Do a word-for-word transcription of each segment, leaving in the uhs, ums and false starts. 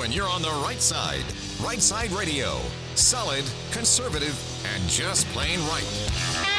when you're on the right side. Right Side Radio. Solid, conservative, and just plain right.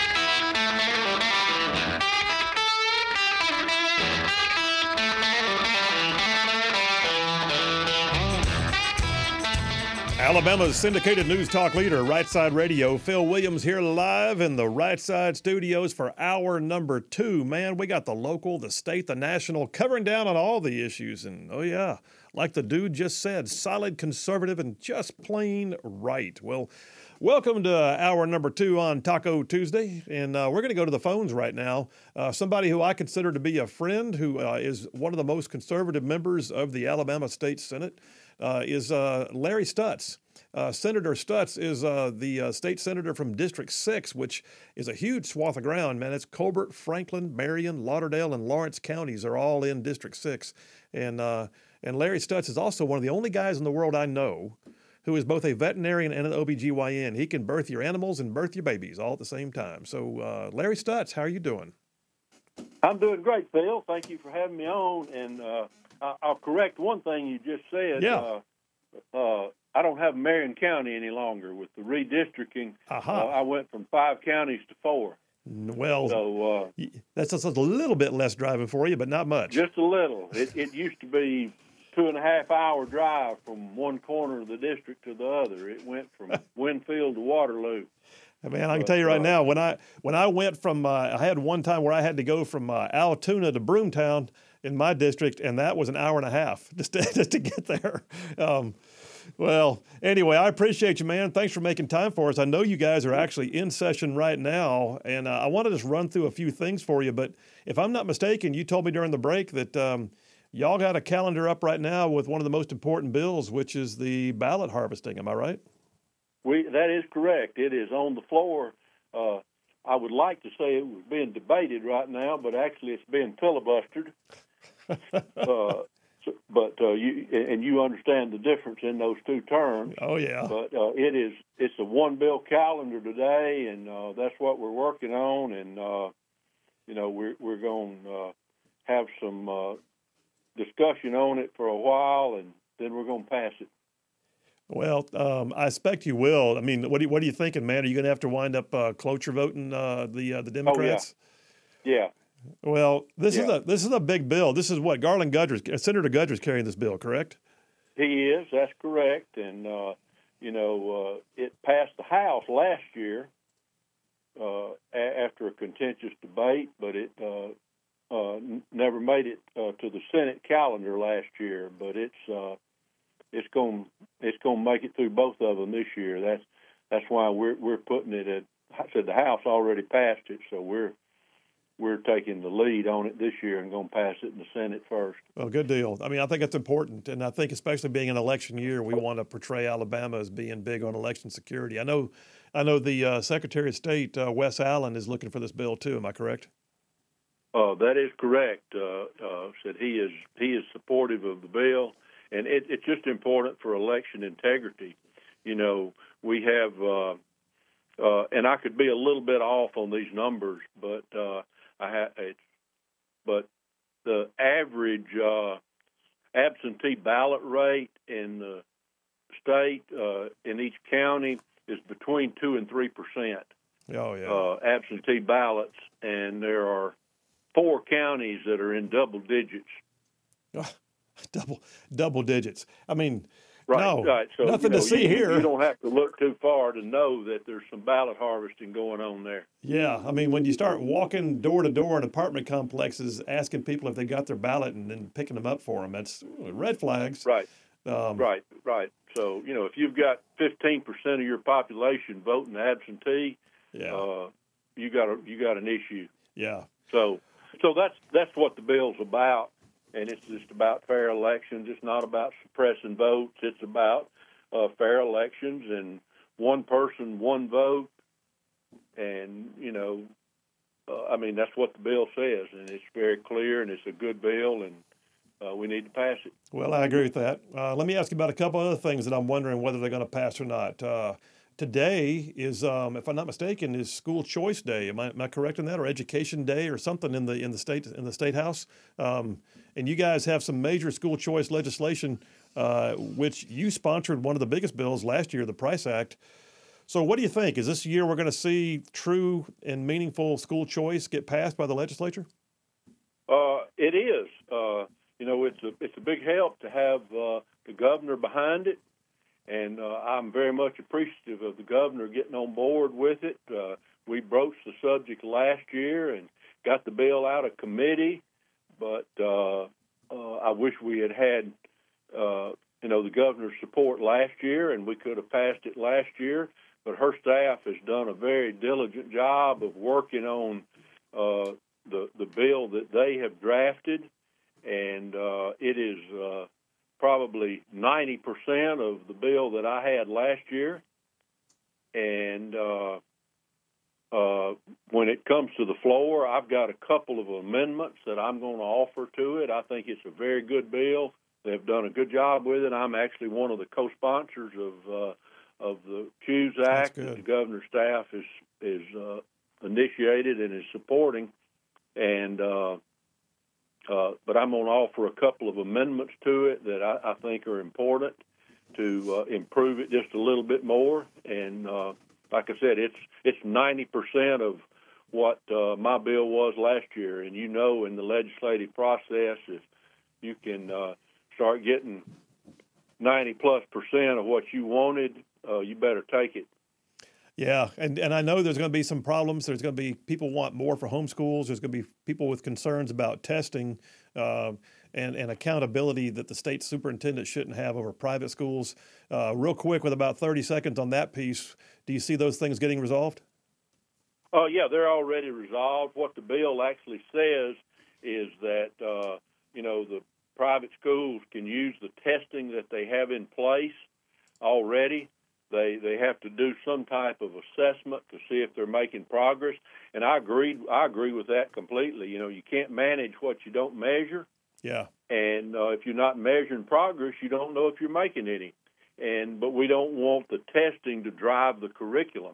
Alabama's syndicated news talk leader, Right Side Radio. Phil Williams here live in the Right Side studios for hour number two. Man, we got the local, the state, the national, covering down on all the issues. And, oh, yeah, like the dude just said, solid, conservative, and just plain right. Well, welcome to hour number two on Taco Tuesday. And uh, we're going to go to the phones right now. Uh, somebody who I consider to be a friend, who uh, is one of the most conservative members of the Alabama State Senate, Uh, is uh, Larry Stutz. Uh, Senator Stutz is uh, the uh, state senator from District six, which is a huge swath of ground, man. It's Colbert, Franklin, Marion, Lauderdale, and Lawrence counties are all in District six. And, uh, and Larry Stutz is also one of the only guys in the world I know who is both a veterinarian and an O B G Y N. He can birth your animals and birth your babies all at the same time. So, uh, Larry Stutz, how are you doing? I'm doing great, Phil. Thank you for having me on. And uh, I'll correct one thing you just said. Yeah. Uh, uh, I don't have Marion County any longer. With the redistricting, uh-huh. uh, I went from five counties to four. Well, so, uh, that's just a little bit less driving for you, but not much. Just a little. It, it used to be two and a half hour drive from one corner of the district to the other. It went from Winfield to Waterloo. Man, I can tell you right now, when I when I went from, uh, I had one time where I had to go from uh, Altoona to Broomtown in my district, and that was an hour and a half just to, just to get there. Um, well, anyway, I appreciate you, man. Thanks for making time for us. I know you guys are actually in session right now, and uh, I want to just run through a few things for you. But if I'm not mistaken, you told me during the break that um, y'all got a calendar up right now with one of the most important bills, which is the ballot harvesting. Am I right? We, that is correct. It is on the floor. Uh, I would like to say it was being debated right now, but actually it's being filibustered. uh, so, but uh, you and you understand the difference in those two terms. Oh yeah. But uh, it is it's a one bill calendar today, and uh, that's what we're working on. And uh, you know we're we're going to uh, have some uh, discussion on it for a while, and then we're going to pass it. Well, um, I expect you will. I mean, what, do you, what are you thinking, man? Are you going to have to wind up uh, cloture voting uh, the uh, the Democrats? Oh, yeah. yeah. Well, this yeah. is a this is a big bill. This is what Garland Gudger's, Senator Gudger's carrying this bill, correct? He is. That's correct. And uh, you know, uh, it passed the House last year uh, a- after a contentious debate, but it uh, uh, n- never made it uh, to the Senate calendar last year. But it's uh, It's going it's going to make it through both of them this year. That's that's why we're we're putting it at. I said the House already passed it, so we're we're taking the lead on it this year and going to pass it in the Senate first. Well, good deal. I mean, I think it's important, and I think especially being an election year, we want to portray Alabama as being big on election security. I know, I know the uh, Secretary of State uh, Wes Allen is looking for this bill too. Am I correct? Uh, that is correct. Uh, uh, said he is he is supportive of the bill. And it, it's just important for election integrity. You know, we have, uh, uh, and I could be a little bit off on these numbers, but uh, I ha- it's, but the average uh, absentee ballot rate in the state uh, in each county is between two and three percent. Oh yeah. Uh, absentee ballots, and there are four counties that are in double digits. Double double digits. I mean, right, no, right. So, nothing you know, to see you, here. You don't have to look too far to know that there's some ballot harvesting going on there. Yeah, I mean, when you start walking door to door in apartment complexes, asking people if they got their ballot and then picking them up for them, that's red flags. Right, um, right, right. So, you know, if you've got fifteen percent of your population voting absentee, yeah, uh, you got a, you got an issue. Yeah. So, so that's that's what the bill's about. And it's just about fair elections. It's not about suppressing votes. It's about uh, fair elections and one person, one vote. And, you know, uh, I mean, that's what the bill says. And it's very clear, and it's a good bill, and uh, we need to pass it. Well, I agree with that. Uh, let me ask you about a couple other things that I'm wondering whether they're going to pass or not. Uh, today is, um, if I'm not mistaken, is School Choice Day. Am I, am I correct in that, or Education Day, or something in the in the state in the state house? Um, and you guys have some major school choice legislation uh, which you sponsored one of the biggest bills last year, the Price Act. So what do you think? Is this year we're going to see true and meaningful school choice get passed by the legislature? Uh, it is. Uh, you know, it's a it's a big help to have uh, the governor behind it, and uh, I'm very much appreciative of the governor getting on board with it. Uh, we broached the subject last year and got the bill out of committee, but uh, uh, I wish we had had, uh, you know, the governor's support last year, and we could have passed it last year. But her staff has done a very diligent job of working on uh, the the bill that they have drafted, and uh, it is uh, probably ninety percent of the bill that I had last year. And uh, uh, when it comes to the floor, I've got a couple of amendments that I'm going to offer to it. I think it's a very good bill. They've done a good job with it. I'm actually one of the co-sponsors of uh, of the Choose Act that the governor's staff is is uh, initiated and is supporting. And uh, uh, but I'm going to offer a couple of amendments to it that I, I think are important to uh, improve it just a little bit more. And uh, like I said, it's it's ninety percent of what uh, my bill was last year. And you know, in the legislative process, if you can uh, start getting ninety plus percent of what you wanted, uh, you better take it. Yeah, and, and I know there's going to be some problems. There's going to be people want more for homeschools. There's going to be people with concerns about testing uh, and, and accountability that the state superintendent shouldn't have over private schools. Uh, real quick, with about thirty seconds on that piece, do you see those things getting resolved? Oh, yeah, they're already resolved. What the bill actually says is that, uh, you know, the private schools can use the testing that they have in place already. They they have to do some type of assessment to see if they're making progress, and I agree. I agree with that completely. You know, you can't manage what you don't measure. Yeah. And uh, if you're not measuring progress, you don't know if you're making any. And but we don't want the testing to drive the curriculum.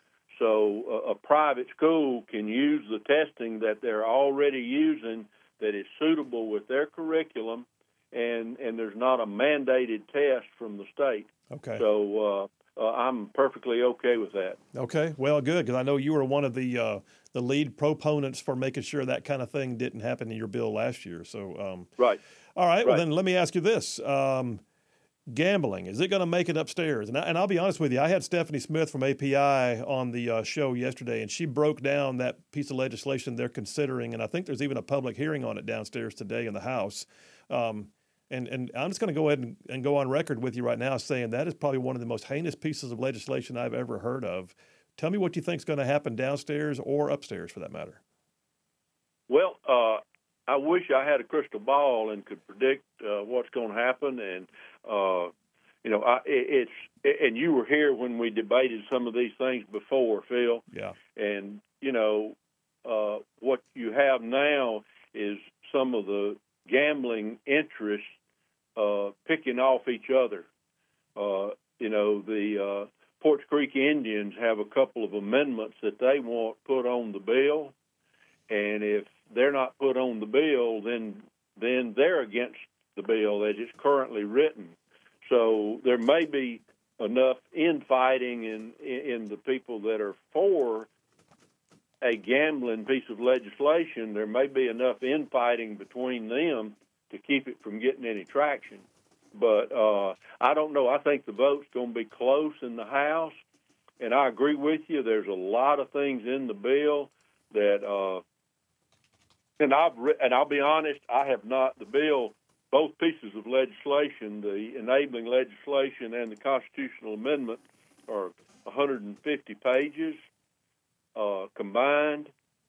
So uh, a private school can use the testing that they're already using that is suitable with their curriculum, and and there's not a mandated test from the state. Okay. So. Uh, Uh, I'm perfectly okay with that. Okay, well, good, because I know you were one of the uh, the lead proponents for making sure that kind of thing didn't happen in your bill last year. So, um, right. All right, right. Well, then let me ask you this. Um, gambling, is it going to make it upstairs? And, I, and I'll be honest with you, I had Stephanie Smith from A P I on the uh, show yesterday, and she broke down that piece of legislation they're considering, and I think there's even a public hearing on it downstairs today in the House. Um And and I'm just going to go ahead and, and go on record with you right now saying that is probably one of the most heinous pieces of legislation I've ever heard of. Tell me what you think is going to happen downstairs or upstairs, for that matter. Well, uh, I wish I had a crystal ball and could predict uh, what's going to happen. And uh, you know, I, it, it's and you were here when we debated some of these things before, Phil. Yeah. And you know, uh, what you have now is some of the gambling interests Uh, picking off each other. Uh, you know, the uh, Porch Creek Indians have a couple of amendments that they want put on the bill, and if they're not put on the bill, then then they're against the bill as it's currently written. So there may be enough infighting in in the people that are for a gambling piece of legislation. There may be enough infighting between them to keep it from getting any traction. But uh, I don't know. I think the vote's going to be close in the House, and I agree with you. There's a lot of things in the bill that, uh, and I've re- and I'll be honest, I have not, the bill, both pieces of legislation, the enabling legislation and the constitutional amendment, are one hundred fifty pages uh, combined.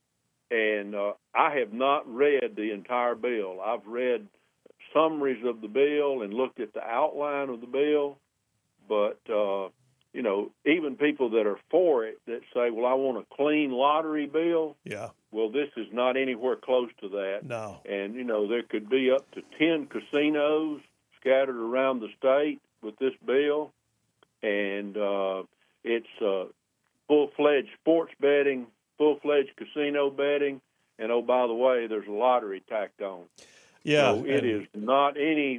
And uh, I have not read the entire bill. I've read summaries of the bill and looked at the outline of the bill. But, uh, you know, even people that are for it that say, well, I want a clean lottery bill. Yeah. Well, this is not anywhere close to that. No. And, you know, there could be up to ten casinos scattered around the state with this bill. And uh, it's uh, full-fledged sports betting, full-fledged casino betting, and, oh, by the way, there's a lottery tacked on. Yeah. So it is not any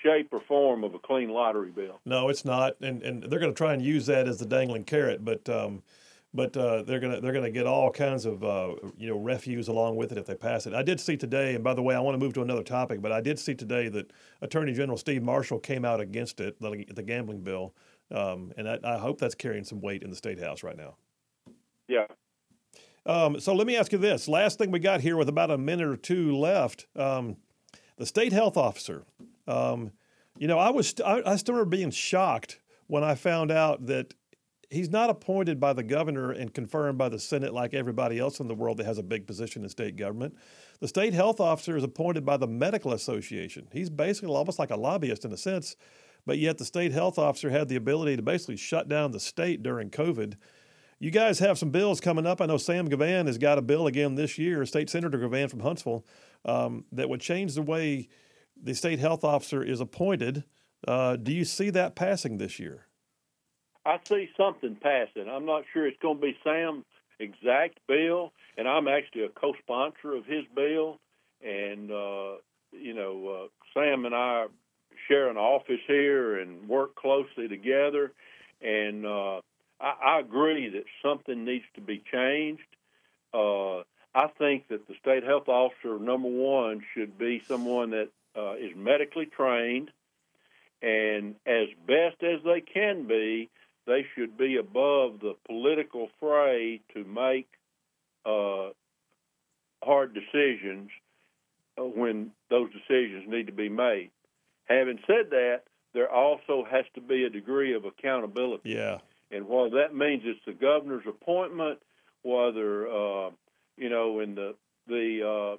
shape, or form of a clean lottery bill. No, it's not, and and they're going to try and use that as the dangling carrot, but um, but uh, they're gonna they're gonna get all kinds of uh, you know refuse along with it if they pass it. I did see today, and by the way, I want to move to another topic, but I did see today that Attorney General Steve Marshall came out against it, the, the gambling bill, um, and I, I hope that's carrying some weight in the State House right now. Yeah. Um, so let me ask you this: last thing we got here, with about a minute or two left, um, the state health officer. Um, you know, I was I, I still remember being shocked when I found out that he's not appointed by the governor and confirmed by the Senate like everybody else in the world that has a big position in state government. The state health officer is appointed by the medical association. He's basically almost like a lobbyist in a sense, but yet the state health officer had the ability to basically shut down the state during COVID. You guys have some bills coming up. I know Sam Gavan has got a bill again this year, State Senator Gavan from Huntsville, um, that would change the way the state health officer is appointed. Uh, do you see that passing this year? I see something passing. I'm not sure it's going to be Sam's exact bill, and I'm actually a co-sponsor of his bill. And, uh, you know, uh, Sam and I share an office here and work closely together. And uh, I, I agree that something needs to be changed. Uh, I think that the state health officer, number one, should be someone that uh, is medically trained, and as best as they can be, they should be above the political fray to make uh, hard decisions when those decisions need to be made. Having said that, there also has to be a degree of accountability. Yeah. And what that means is the governor's appointment, whether, uh, you know, in the, the, uh,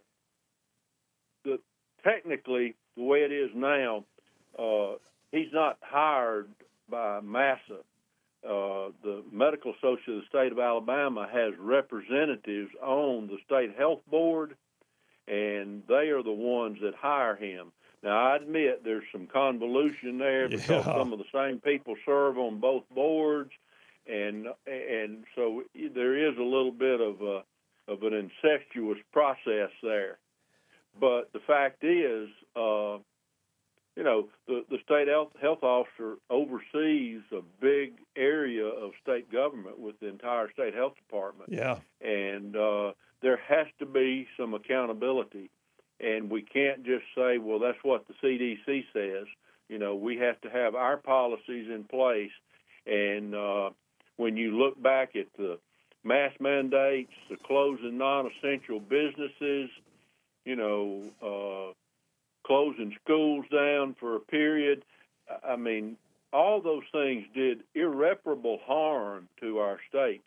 the technically, the way it is now, uh, he's not hired by MASSA. Uh, the Medical Association of the State of Alabama has representatives on the State Health Board, and they are the ones that hire him. Now, I admit there's some convolution there because yeah. some of the same people serve on both boards, and and so there is a little bit of a, of an incestuous process there. But the fact is, uh, you know, the, the state health, health officer oversees a big area of state government with the entire state health department. Yeah. And uh, there has to be some accountability. And we can't just say, well, that's what the C D C says. You know, we have to have our policies in place. And uh, when you look back at the mask mandates, the closing non-essential businesses, you know, uh, closing schools down for a period. I mean, all those things did irreparable harm to our state,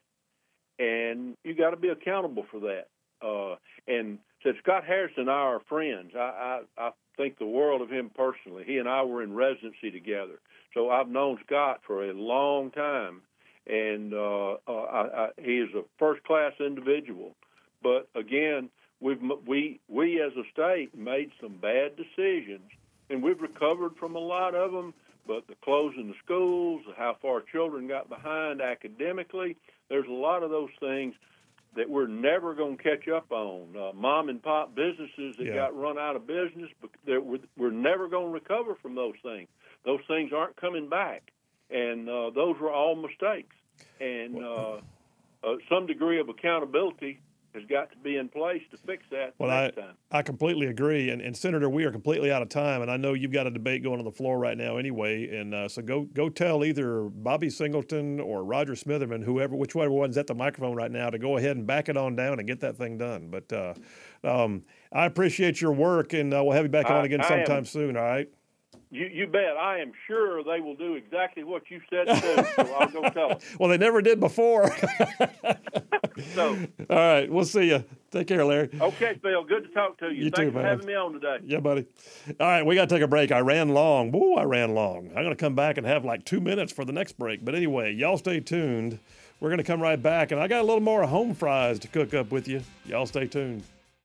and you got to be accountable for that. Uh, and since Scott Harrison and I are friends, I, I, I think the world of him personally. He and I were in residency together, so I've known Scott for a long time, and uh, uh, I, I, he is a first-class individual. But again, We've we we as a state made some bad decisions, and we've recovered from a lot of them. But the closing the schools, how far children got behind academically, there's a lot of those things that we're never going to catch up on. Uh, mom and pop businesses that yeah. got run out of business, but we're, we're never going to recover from those things. Those things aren't coming back, and uh, those were all mistakes. And uh, uh, some degree of accountability has got to be in place to fix that well, next I, time. I completely agree. And, and, Senator, we are completely out of time, and I know you've got a debate going on the floor right now anyway. And uh, so go go tell either Bobby Singleton or Roger Smitherman, whoever, whichever one's at the microphone right now, to go ahead and back it on down and get that thing done. But uh, um, I appreciate your work, and uh, we'll have you back I, on again I sometime am, soon, all right? You, you bet. I am sure they will do exactly what you said to do, so I'll go tell them. Well, they never did before. So, all right, we'll see you. Take care, Larry. Okay, Phil. Good to talk to you. You Thanks too, for man. having me on today. Yeah, buddy. All right, we got to take a break. I ran long. Woo, I ran long. I'm going to come back and have like two minutes for the next break. But anyway, y'all stay tuned. We're going to come right back, and I got a little more home fries to cook up with you. Y'all stay tuned.